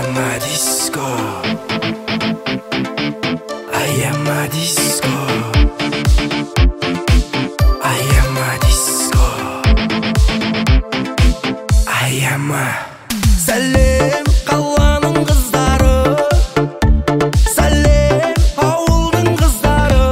am a disco. I am a disco. I am a disco. I am a. Сәлем қаланың қыздары, сәлем ауылдың қыздары,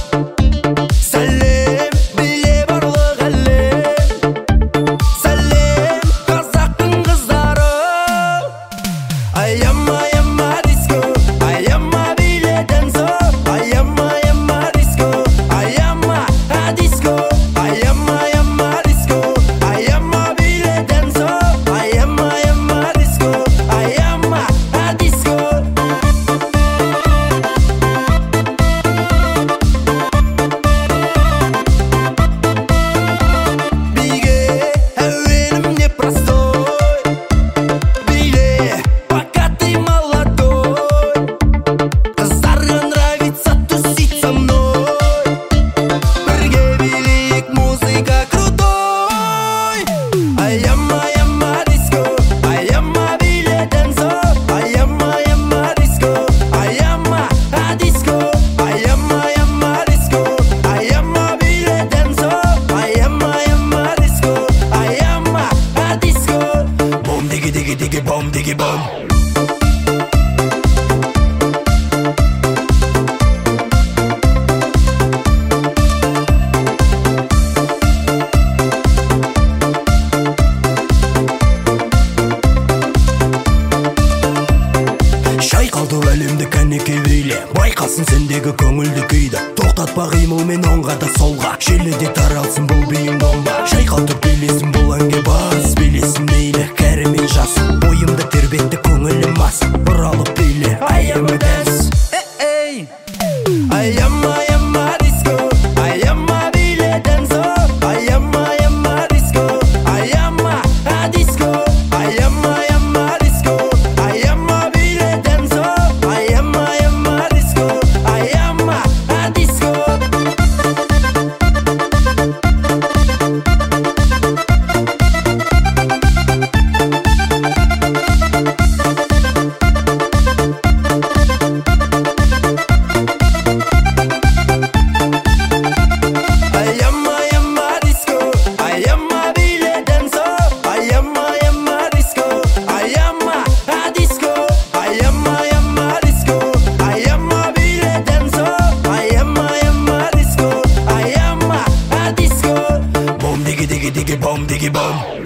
сәлем биле барлық әлем, сәлем қазақтың қыздары. I am a disco. I am a биле дэнсо. I am a disco. I am a disco. I am a disco. I am a биле дэнсо. I am a disco. I am a disco. Биге әуенім не простой, биле пока ты молодой. Қыздарға нравится тусить со мной. Бірге билейік, музыка крутой. I am a disco. I am a биле дэнсо. I am a disco. I am a disco. I am a disco. I am a биле дэнсо. I am a disco. I am a disco. Boom diggy diggy diggy boom diggy boom. Шайқалды әлемдік әнеке биле, байқасын сендегі көңілді күйді. Тоқтатпа қимылмен оңға да солға, желіде таралсын бұл биің бомба. Шайқалтып билесін бұл әнге бас, билесін мейлі кәрі мен жас. Бойымды тербетті көңілім мас, бұралып биле I am a dance. I am a disco. I am a биле дэнсо. I am a disco. I am a disco. I am a disco. I am a биле дэнсо. I am a disco. I am a disco. I am a disco. I am a биле дэнсо. I am a disco. I am a disco. I am a disco. I am a биле дэнсо. I am a disco. I am a disco. Boom diggy diggy diggy boom diggy boom.